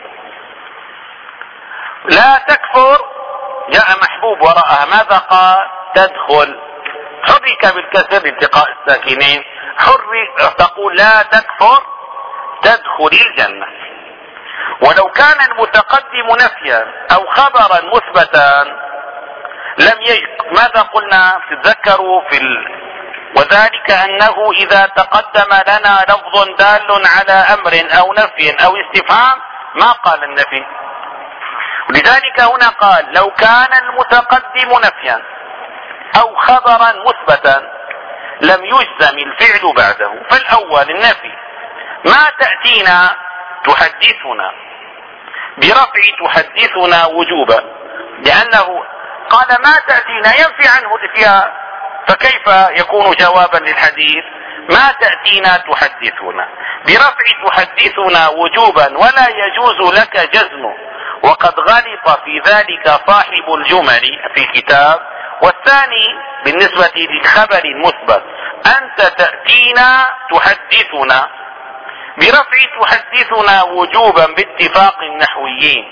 لا تكفر، جاء محبوب وراءها، ماذا قال؟ تدخل، حرك بالكسر التقاء الساكنين، حرك تقول لا تكفر تدخل الجنة. ولو كان المتقدم نفيا أو خبرا مثبتا لم يجد، ماذا قلنا؟ تتذكروا في ال... وذلك أنه إذا تقدم لنا لفظ دال على أمر أو نفي أو استفهام ما قال النفي. لذلك هنا قال لو كان المتقدم نفيا أو خبرا مثبتا لم يجزم الفعل بعده. فالأول النفي، ما تأتينا تحدثنا، برفع تحدثنا وجوبا، لأنه قال ما تأتينا ينفي عنه الإفياء، فكيف يكون جوابا للحديث؟ ما تأتينا تحدثنا، برفع تحدثنا وجوبا ولا يجوز لك جزمه، وقد غلط في ذلك صاحب الجمل في الكتاب. والثاني بالنسبة للخبر المثبت، أنت تأتينا تحدثنا، برفع تحدثنا وجوبا باتفاق النحويين،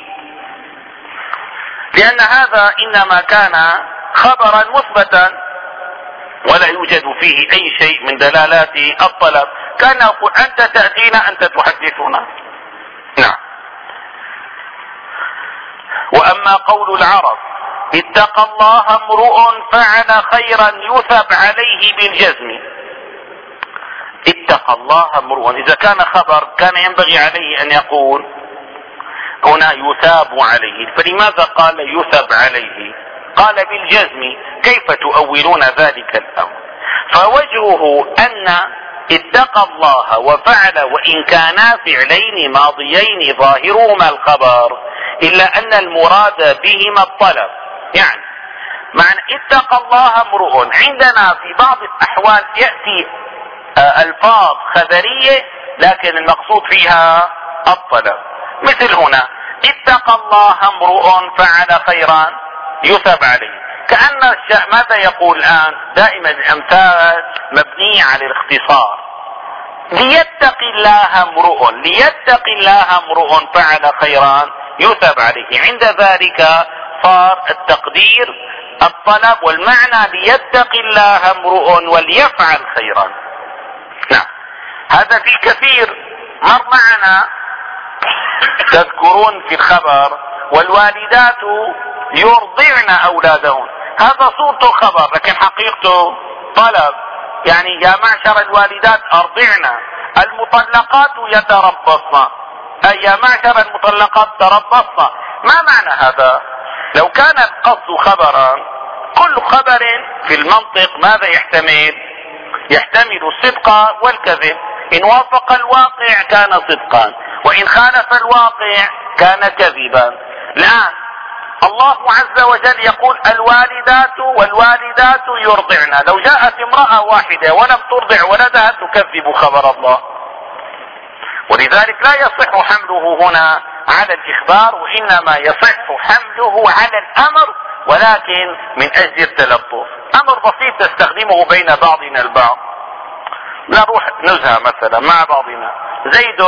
لأن هذا إنما كان خبرا مثبتا ولا يوجد فيه أي شيء من دلالات الطلب، كان يقول أنت تأتينا أنت تحدثنا. نعم. وأما قول العرب اتقى الله امرؤ فعل خيرا يثب عليه بالجزم، اتقى الله امرؤ، إذا كان خبر كان ينبغي عليه أن يقول هنا يثاب عليه، فلماذا قال يثب عليه؟ قال بالجزم. كيف تؤولون ذلك الأمر؟ فوجهه أن اتقى الله وفعل وإن كانا فعلين ماضيين ظاهرهما الخبر، إلا أن المراد بهما الطلب. يعني معنى اتقى الله امرؤ، عندنا في بعض الأحوال يأتي ألفاظ خبرية لكن المقصود فيها الطلب، مثل هنا اتقى الله امرؤ فعل خيرا يثب عليه، كأن الشيء ماذا يقول الآن؟ دائما الأمثال مبنية على الاختصار. ليتق الله امرؤ، ليتق الله امرؤ فعل خيرا يثب عليه، عند ذلك صار التقدير الطلب، والمعنى ليتق الله امرؤ وليفعل خيرا. نعم، هذا في كثير مر معنا. تذكرون في الخبر والوالدات يرضعن أولادهن، هذا صورته خبر لكن حقيقته طلب. يعني يا معشر الوالدات أرضعنا المطلقات يتربصن، أي يا معشر المطلقات تربصن. ما معنى هذا؟ لو كان القصد خبرا، كل خبر في المنطق ماذا يحتمل؟ يحتمل الصدق والكذب. إن وافق الواقع كان صدقا، وإن خالف الواقع كان كذبا. الآن الله عز وجل يقول الوالدات والوالدات يرضعن. لو جاءت امرأة واحدة ولم ترضع ولدها تكذب خبر الله، ولذلك لا يصح حمله هنا على الإخبار، وإنما يصح حمله على الأمر، ولكن من أجل التلطف. أمر بسيط تستخدمه بين بعضنا البعض. نروح نزهة مثلا مع بعضنا، زيد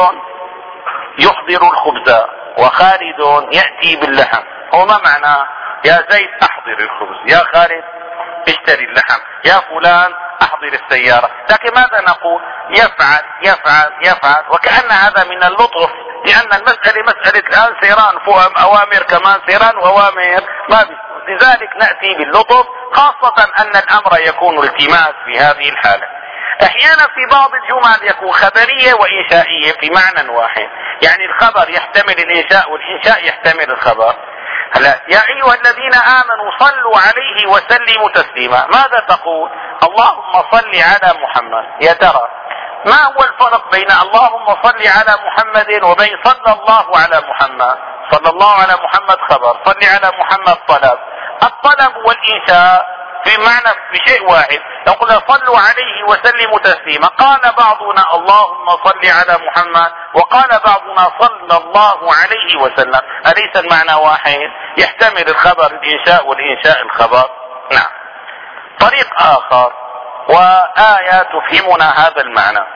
يحضر الخبز وخالد يأتي باللحم. هو ما معنى يا زيد أحضر الخبز، يا خالد اشتري اللحم، يا فلان أحضر السيارة. لكن ماذا نقول؟ يفعل يفعل يفعل، وكأن هذا من اللطف، لأن المسألة مسألة الآن سيران فهم أوامر، كمان سيران وأوامر ما بي. لذلك نأتي باللطف، خاصة أن الأمر يكون التماس في هذه الحالة. احيانا في بعض الجمل يكون خبرية وإنشائية في معنى واحد، يعني الخبر يحتمل الإنشاء والإنشاء يحتمل الخبر. هلا يا أيها الذين آمنوا صلوا عليه وسلموا تسليما، ماذا تقول؟ اللهم صل على محمد. يا ترى ما هو الفرق بين اللهم صل على محمد وبين صلى الله على محمد؟ صلى الله على محمد خبر، صل على محمد طلب. الطلب والإنشاء في معنى بشيء واحد. نقول صلوا عليه وسلموا تسليما، قال بعضنا اللهم صل على محمد، وقال بعضنا صلى الله عليه وسلم. أليس المعنى واحد؟ يحتمل الخبر الإنشاء والإنشاء الخبر. نعم. طريق آخر وآية تفهمنا هذا المعنى،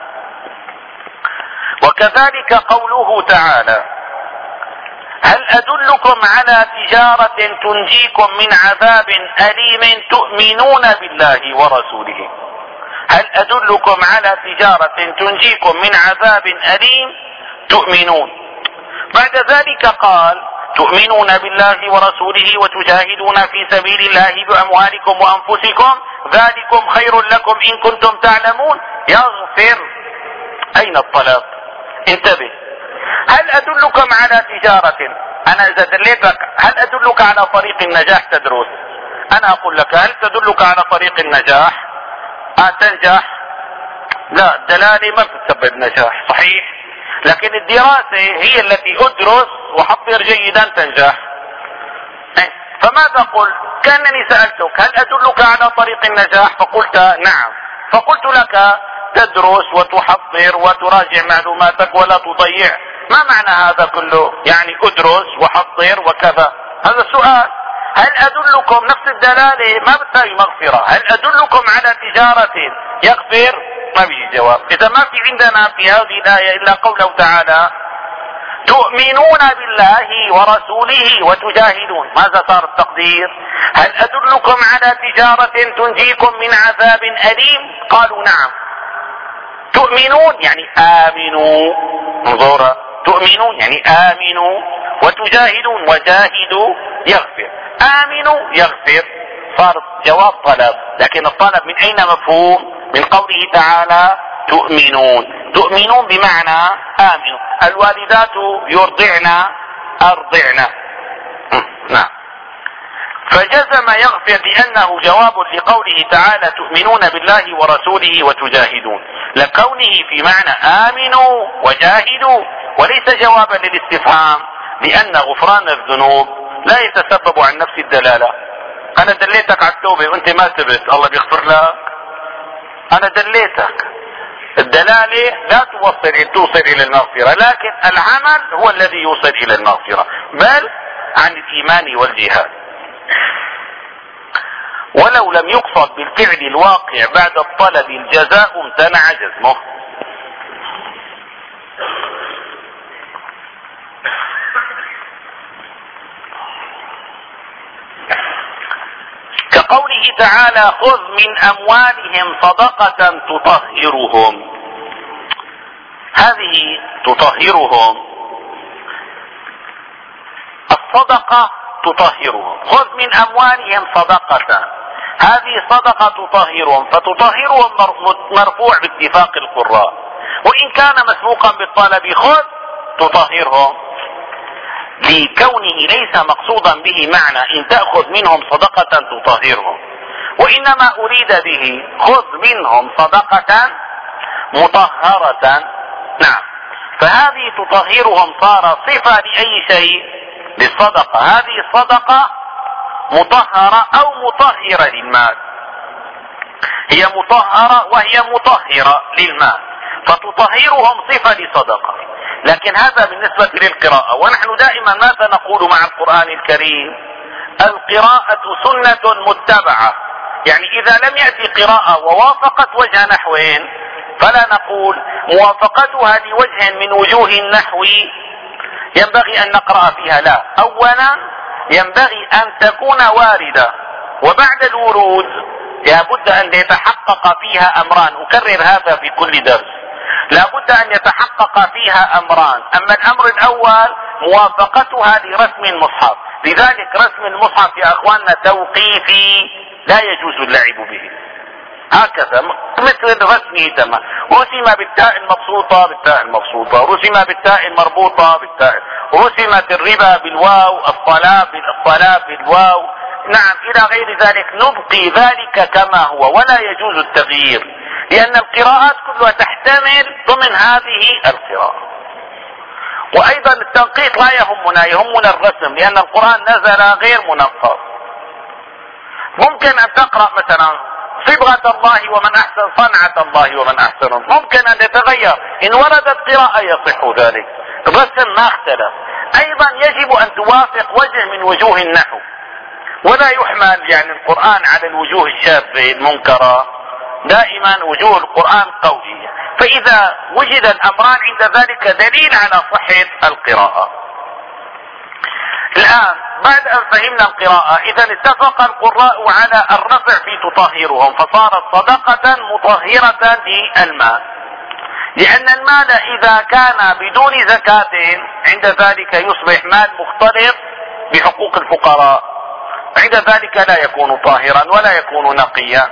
وكذلك قوله تعالى هل أدلكم على تجارة تنجيكم من عذاب أليم تؤمنون بالله ورسوله. هل أدلكم على تجارة تنجيكم من عذاب أليم تؤمنون. بعد ذلك قال تؤمنون بالله ورسوله وتجاهدون في سبيل الله بأموالكم وأنفسكم ذلكم خير لكم إن كنتم تعلمون. يغفر. أين الطلب؟ انتبه. هل أدلكم على تجارة، أنا إذا دليتك هل أدلك على طريق النجاح تدرس، أنا أقول لك هل تدلك على طريق النجاح؟ أه تنجح؟ لا، الدلالة ما بتسبب نجاح، صحيح، لكن الدراسة هي التي أدرس وحضر جيدا تنجح. فماذا قلت؟ كأنني سألتك هل أدلك على طريق النجاح؟ فقلت نعم، فقلت لك تدرس وتحضر وتراجع معلوماتك ولا تضيع. ما معنى هذا كله؟ يعني ادرس وحضر وكذا. هذا السؤال. هل أدلكم نفس الدلالة ما بتساوي مغفرة. هل أدلكم على تجارة يغفر؟ ما بيجي جواب. إذا ما في عندنا في هذه الآية إلا قوله تعالى تؤمنون بالله ورسوله وتجاهدون. ماذا صار التقدير؟ هل أدلكم على تجارة تنجيكم من عذاب أليم؟ قالوا نعم. تؤمنون يعني آمنوا، انظروا، تؤمنون يعني آمنوا، وتجاهدون وجاهدوا يغفر. آمنوا يغفر، صار جواب طلب، لكن الطلب من أين مفهوم؟ من قوله تعالى تؤمنون. تؤمنون بمعنى آمنوا. الوالدات يرضعن أرضعن. نعم. فجزم يغفر لأنه جواب لقوله تعالى تؤمنون بالله ورسوله وتجاهدون، لكونه في معنى آمنوا وجاهدوا، وليس جوابا للاستفهام، لأن غفران الذنوب لا يتسبب عن نفس الدلالة. أنا دليتك على التوبة وأنت ما تبت، الله بيغفر لك. أنا دليتك، الدلالة لا توصل توصل إلى المغفرة، لكن العمل هو الذي يوصل إلى المغفرة، بل عن الإيمان والجهاد. ولو لم يقصد بالفعل الواقع بعد الطلب الجزاء امتنع جزمه. كقوله تعالى خذ من أموالهم صدقة تطهرهم. هذه تطهرهم، الصدقة تطهرهم. خذ من أموالهم صدقة، هذه صدقة تطهرهم، فتطهرهم مرفوع باتفاق القراء، وإن كان مسبوقا بالطلب خذ تطهرهم، لكونه ليس مقصودا به معنى إن تأخذ منهم صدقة تطهرهم، وإنما أريد به خذ منهم صدقة مطهرة. نعم، فهذه تطهرهم صار صفة لأي شيء؟ للصدقة. هذه الصدقة مطهرة أو مطهرة للمال، هي مطهرة وهي مطهرة للمال، فتطهرهم صفة لصدقة. لكن هذا بالنسبة للقراءة. ونحن دائما ماذا نقول مع القرآن الكريم؟ القراءة سنة متبعة، يعني إذا لم يأتي قراءة ووافقت وجه نحوين فلا نقول موافقتها لوجه من وجوه النحو ينبغي أن نقرأ فيها، لا، أولا ينبغي أن تكون واردة، وبعد الورود لابد أن يتحقق فيها أمران، أكرر هذا في كل درس، لابد أن يتحقق فيها أمران. أما الأمر الأول موافقتها لرسم المصحف، لذلك رسم المصحف يا أخواننا توقيفي لا يجوز اللعب به، هكذا مثل رسمه تمام. رسم بالتاء المبسوطة بالتاء المبسوطة، رسم بالتاء المربوطة بالتاء، رسمت الربا بالواو، الصلاة بالصلاة بالواو، نعم إلى غير ذلك، نبقي ذلك كما هو ولا يجوز التغيير، لأن القراءات كلها تحتمل ضمن هذه القراءة. وأيضا التنقيط لا يهمنا، يهمنا الرسم، لأن القرآن نزل غير منقط. ممكن أن تقرأ مثلا صبغة الله ومن أحسن، صنعة الله ومن أحسن، ممكن أن يتغير، إن وردت قراءة يصح ذلك، الرسم ما اختلف. أيضا يجب أن توافق وجه من وجوه النحو، ولا يحمل يعني القرآن على الوجوه الشاذة المنكرة، دائما وجوه القرآن قوية. فإذا وجد الأمران عند ذلك دليل على صحة القراءة. الآن بعد أن فهمنا القراءة، إذا اتفق القراء على الرفع في تطهرهم، فصارت صدقة مطهرة للمال، لأن المال إذا كان بدون زكاة عند ذلك يصبح مال مختلط بحقوق الفقراء، عند ذلك لا يكون طاهرا ولا يكون نقيا.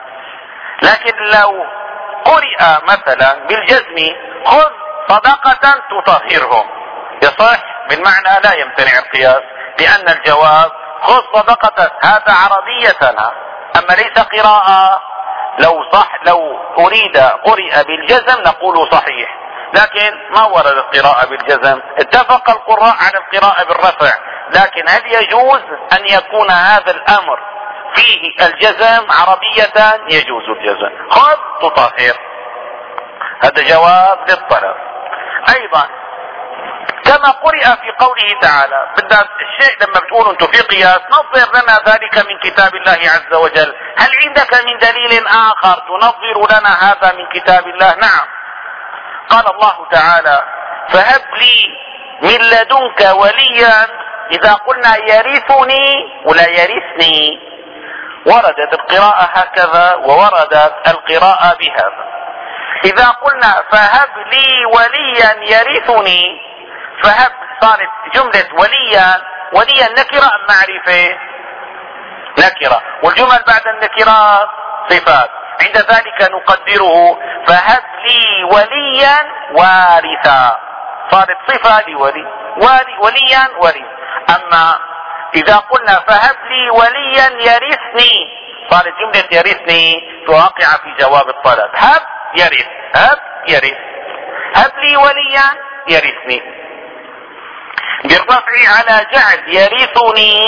لكن لو قرئ مثلا بالجزم خذ صدقة تطهرهم يصح، بالمعنى لا يمتنع القياس، لأن الجواب خذ صدقة هذا عربيتنا، أما ليس قراءة. لو صح لو أريد قرئ بالجزم نقول صحيح، لكن ما وردت قراءة بالجزم. اتفق القراء على القراءة بالرفع، لكن هل يجوز أن يكون هذا الأمر فيه الجزم عربية؟ يجوز الجزم، خذ تطهر، هذا جواب للطلب. أيضا كما قرئ في قوله تعالى، بدنا الشيء لما بتقولوا انتم في قياس نظر لنا ذلك من كتاب الله عز وجل، هل عندك من دليل آخر تنظر لنا هذا من كتاب الله؟ نعم، قال الله تعالى فهب لي من لدنك وليا، إذا قلنا يرثني ولا يرثني، وردت القراءة هكذا ووردت القراءة بهذا. إذا قلنا فهب لي وليا يرثني، فهب صارت جملة وليا، وليا نكرة أم معرفة؟ نكرة، والجمل بعد النكرات صفات، عند ذلك نقدره فهب لي وليا وارثا، صارت صفة لولي، ولي وليا ورث. أما إذا قلنا فهب لي وليا يرثني، صارت جملة يرثني تواقع في جواب الطلب، هب يرث، هب يرث، هب لي وليا يرثني. بالرفع على جعل يرثني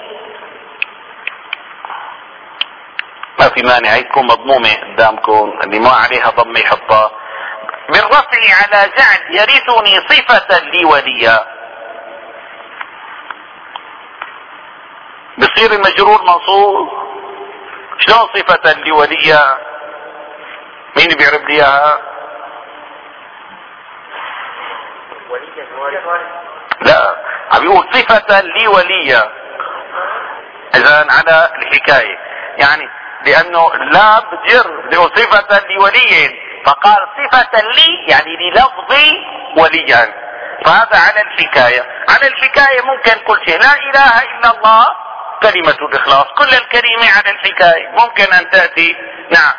ما في مانع، هيكون مضمومة قدامكم، اللي ما عليها ضم يحطها. بالرفع على جعل يرثني صفة لي وليا، بصير المجرور منصوب. شلون صفة لي وليا؟ مين بيعرف لي اياها؟ لا، عم يقول صفة لي وليا، اذا على الحكاية، يعني لانه لا بجر له صفة لي ولي، فقال صفة لي يعني للفظي وليا، فهذا على الحكاية. على الحكاية ممكن كل شيء، لا اله الا الله كلمة الإخلاص، كل الكلمة على الحكاية ممكن أن تأتي. نعم.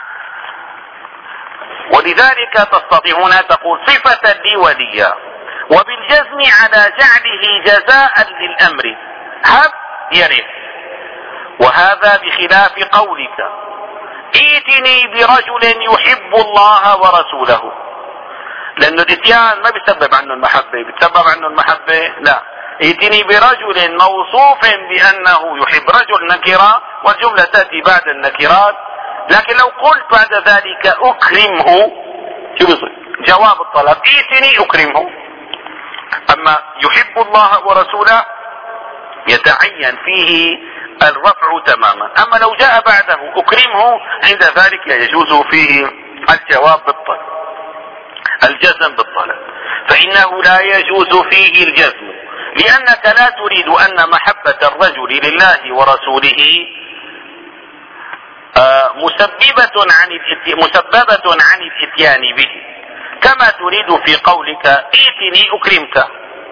ولذلك تستطيع هنا تقول صفة لي وليا، وبالجزم على جعله جزاء للأمر هب يرث. وهذا بخلاف قولك ائتني برجل يحب الله ورسوله، لأنه الاتيان ما بيسبب عنه المحبة، بيسبب عنه المحبة لا. ائتني برجل موصوف بأنه يحب، رجل نكرة والجملة تأتي بعد النكرات، لكن لو قلت بعد ذلك أكرمه شو بيصير؟ جواب الطلب ائتني أكرمه. أما يحب الله ورسوله يتعين فيه الرفع تماما. أما لو جاء بعده أكرمه عند ذلك يجوز فيه الجواب بالطلب، الجزم بالطلب، فإنه لا يجوز فيه الجزم، لأنك لا تريد أن محبة الرجل لله ورسوله مسببة عن مسببة عن الاتيان به، كما تريد في قولك ائتني أكرمك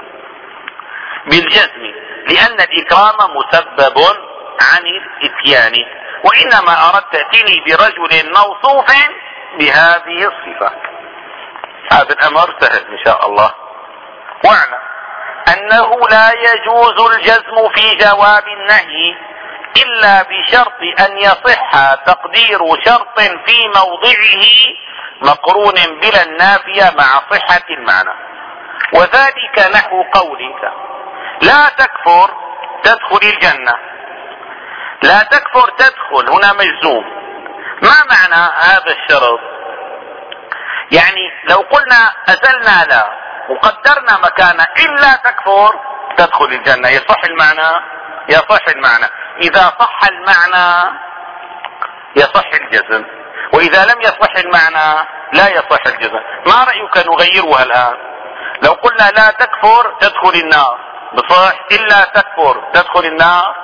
بالجزم، لأن الإكرام مسبب عن الاتيان، وإنما أردت تأتيني برجل موصوف بهذه الصفة. هذا الأمر سهل إن شاء الله. واعلم أنه لا يجوز الجزم في جواب النهي إلا بشرط أن يصح تقدير شرط في موضعه مقرون بلا النافية مع صحة المعنى، وذلك نحو قولك لا تكفر تدخل الجنة. لا تكفر تدخل هنا مجزوم، ما معنى هذا الشرط؟ يعني لو قلنا أزلنا لا وقدرنا مكانه إلا تكفر تدخل الجنة، يصح المعنى؟ يصح المعنى. إذا صح المعنى يصح الجزم، وإذا لم يصح المعنى لا يصح الجزم. ما رأيك نغيرها الآن؟ لو قلنا لا تكفر تدخل النار بصح إلا تكفر تدخل النار،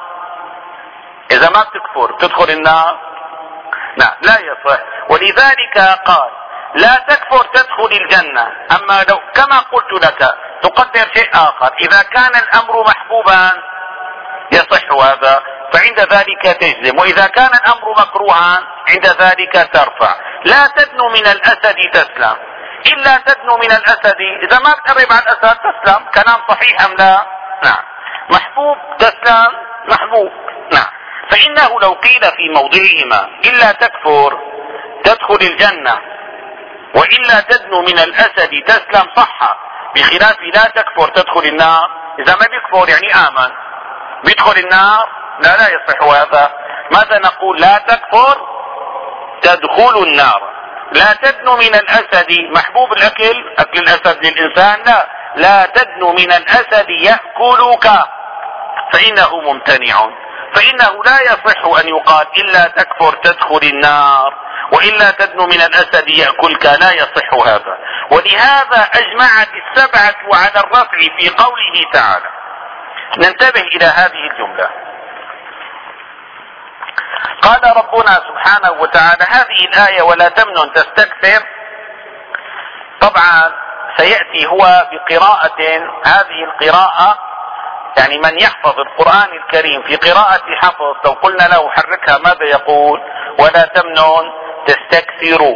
إذا ما بتكفر تدخل النار؟ لا لا يصح. ولذلك قال لا تكفر تدخل الجنة. أما لو كما قلت لك تقدر شيء آخر، إذا كان الأمر محبوبا يصح هذا، فعند ذلك تجزم، وإذا كان الأمر مكروها عند ذلك ترفع. لا تدنو من الأسد تسلم إلا تدنو من الأسد، إذا ما بتقرب على الأسد تسلم. كلام صحيح أم لا؟ نعم. محبوب تسلم محبوب. نعم. فإنه لو قيل في موضعهما إلا تكفر تدخل الجنة وإلا تدنو من الأسد تسلم صح، بخلاف لا تكفر تدخل النار. إذا ما بيكفر يعني آمن بيدخل النار، لا لا يصح هذا. ماذا نقول؟ لا تكفر تدخل النار. لا تدنو من الأسد محبوب الأكل، أكل الأسد للإنسان، لا لا تدنو من الأسد يأكلك فإنه ممتنع. فإنه لا يصح أن يقال إلا تكفر تدخل النار وإلا تدنو من الأسد يأكلك، لا يصح هذا. ولهذا أجمعت السبعة على الرفع في قوله تعالى. ننتبه إلى هذه الجملة. قال ربنا سبحانه وتعالى هذه الآية ولا تمنن تستكثر، طبعا سيأتي هو بقراءة، هذه القراءة يعني من يحفظ القرآن الكريم في قراءة حفظ لو قلنا له حركها ماذا يقول؟ ولا تمنن تستكثروا.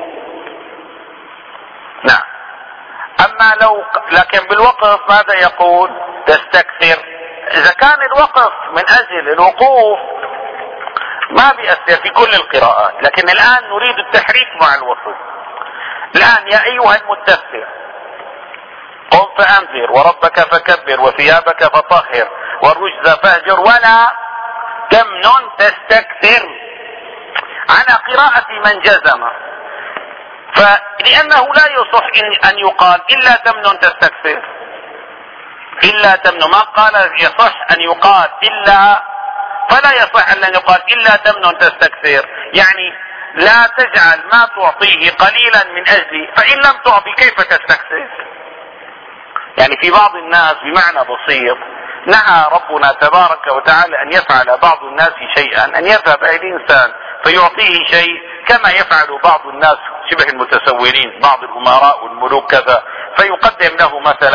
نعم. أما لو لكن بالوقف ماذا يقول؟ تستكثر. إذا كان الوقف من أجل الوقوف ما بيأثر في كل القراءات، لكن الآن نريد التحريك مع الوقف. الآن يا أيها المدثر قم فأنذر وربك فكبر وثيابك فطهر والرجز فاهجر ولا تمنن تستكثر، على قراءة من جزم. فلأنه لا يصح أن يقال إلا تمنن تستكثر، إلا تمنن، ما قال يصح أن يقال إلا، فلا يصح أن يقال إلا تمنن تستكثر، يعني لا تجعل ما تعطيه قليلا من أجلي، فإن لم تعطي كيف تستكثر؟ يعني في بعض الناس بمعنى بسيط نهى ربنا تبارك وتعالى أن يفعل بعض الناس شيئا، أن يذهب إلى الإنسان فيعطيه شيء كما يفعل بعض الناس شبه المتسولين، بعض الأمراء والملوك كذا، فيقدم له مثلا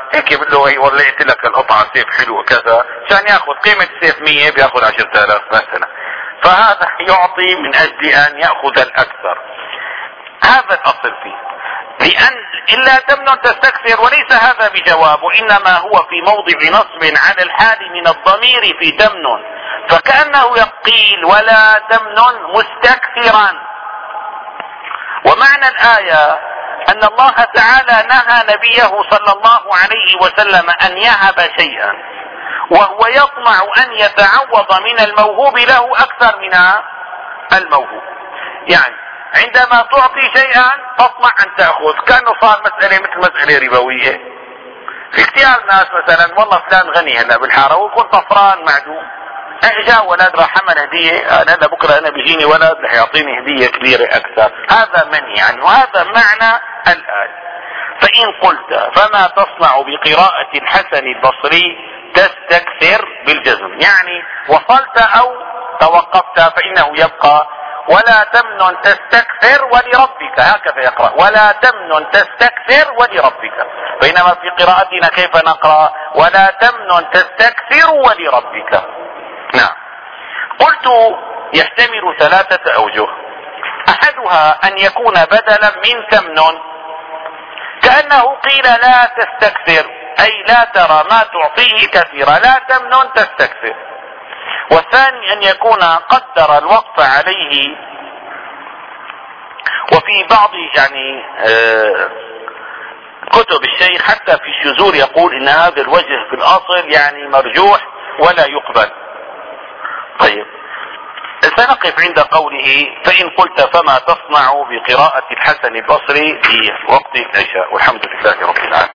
هيك بقول له هي وليت لك القطعة سيف حلو كذا، عشان ياخذ قيمة السيف مية بياخذ عشرة آلاف مثلا، فهذا يعطي من اجل ان ياخذ الاكثر. هذا الاصل فيه، لان الا تمنن تستكثر، وليس هذا بجواب، وانما هو في موضع نصب على الحال من الضمير في تمنن، فكأنه يقيل ولا تمنن مستكثرا. ومعنى الآية أن الله تعالى نهى نبيه صلى الله عليه وسلم أن يهب شيئا وهو يطمع أن يتعوض من الموهوب له أكثر من الموهوب. يعني عندما تعطي شيئا تطمع أن تأخذ، كأنه صار مسألة مثل مسألة ربوية. في كثير ناس مثلا والله فلان غني هلا بالحارة ويكون طفران معدوم، جاء ولد راح حمل هدية، انا بكره انا بيجيني ولد رح يعطيني هدية كبيرة اكثر، هذا منهي عنه، وهذا معنى الآية. فإن قلت فما تصنع بقراءة الحسن البصري تستكثر بالجزم، يعني وصلت او توقفت فإنه يبقى ولا تمنن تستكثر ولربك، هكذا يقرأ ولا تمنن تستكثر ولربك، بينما في قراءتنا كيف نقرأ ولا تمنن تستكثر ولربك. نعم. قلت يحتمل ثلاثة أوجه، أحدها أن يكون بدلا من تمنن، كأنه قيل لا تستكثر أي لا ترى ما تعطيه كثيرا، لا تمنن تستكثر. والثاني أن يكون قدر الوقف عليه، وفي بعض يعني آه كتب الشيخ حتى في الشذور يقول إن هذا الوجه في الأصل يعني مرجوح ولا يقبل. طيب سنقف عند قوله فإن قلت فما تصنع بقراءة الحسن البصري في وقت العشاء، والحمد لله رب العالمين.